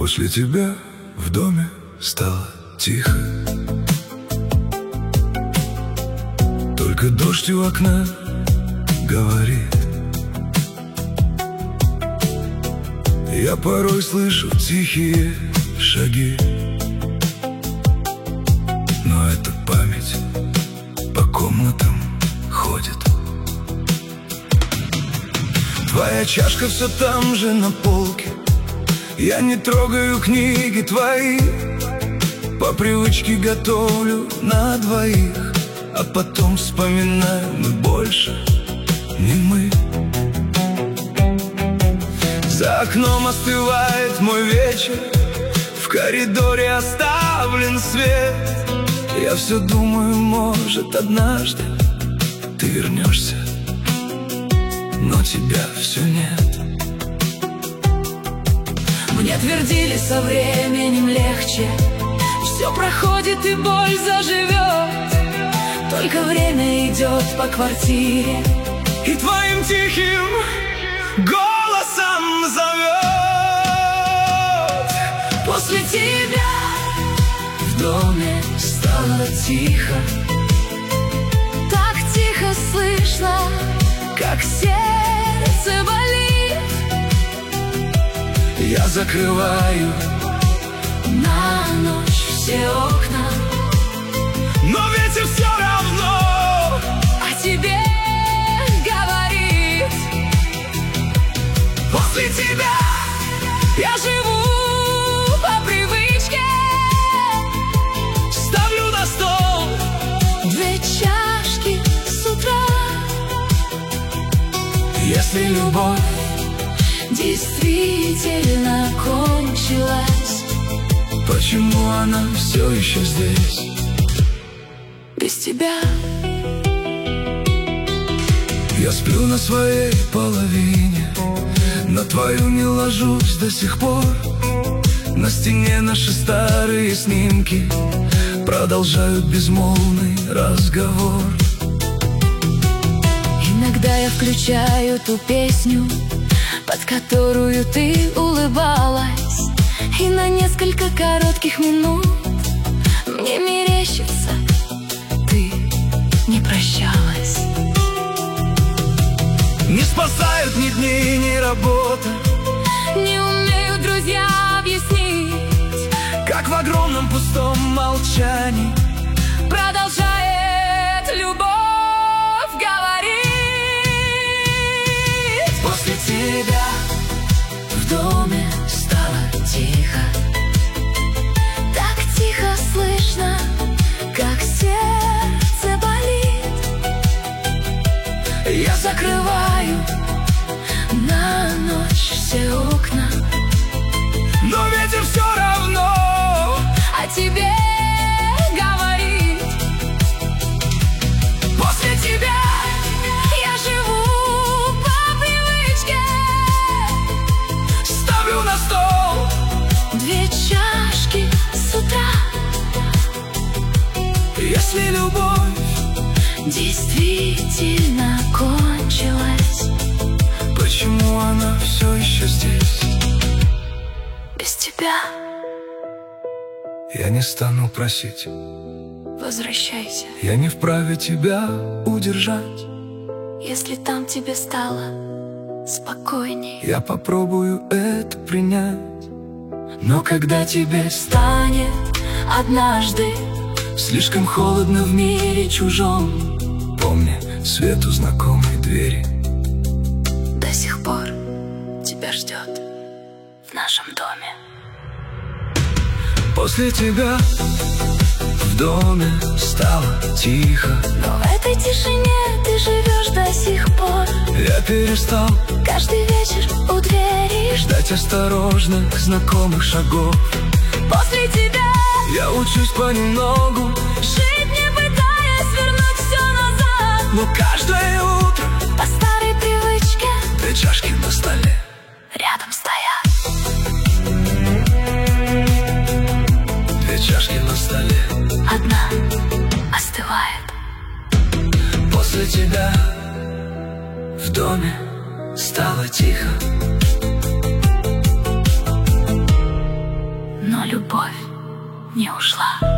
После тебя в доме стало тихо. Только дождь у окна говорит. Я порой слышу тихие шаги, но эта память по комнатам ходит. Твоя чашка все там же на полке. Я не трогаю книги твои, по привычке готовлю на двоих, а потом вспоминаю, мы больше не мы. За окном остывает мой вечер, в коридоре оставлен свет. Я все думаю, может, однажды ты вернешься, но тебя все нет. Мне твердили, со временем легче, все проходит и боль заживет. Только время идет по квартире и твоим тихим голосом зовет. После тебя в доме стало тихо. Так тихо слышно, как сердце болит. Я закрываю на ночь все окна, но ветер все равно о тебе говорит. После тебя я живу по привычке, ставлю на стол 2 чашки с утра. Если любовь действительно кончилась, почему она все еще здесь без тебя? Я сплю на своей половине, на твою не ложусь до сих пор. На стене наши старые снимки продолжают безмолвный разговор. Иногда я включаю ту песню, под которую ты улыбалась, и на несколько коротких минут мне мерещится, ты не прощалась. Не спасают ни дни, ни работа, не умеют друзья объяснить, как в огромном пустом молчании продолжает любовь говорить. После тебя в доме стало тихо. Так тихо слышно, как сердце болит. я закрываю на ночь все окна, но ветер все равно о тебе говорит. После тебя я живу по привычке, ставлю на стол 2 чашки с утра. Если любовь действительно кончилась, почему она все еще здесь без тебя? Я не стану просить, Возвращайся, я не вправе тебя удержать. если там тебе стало спокойней. Я попробую это принять, но когда тебе Станет однажды слишком холодно в мире чужом, помни свет у знакомой двери. до сих пор тебя ждет в нашем доме. После тебя в доме стало тихо, Но в этой тишине ты живешь до сих пор. я перестал Каждый вечер у двери ждать осторожных знакомых шагов. после тебя Я учусь понемногу, жить, не пытаясь вернуть все назад. но каждое утро По старой привычке 2 чашки на столе рядом стоят. 2 чашки на столе. Одна остывает. После тебя в доме стало тихо, не ушла.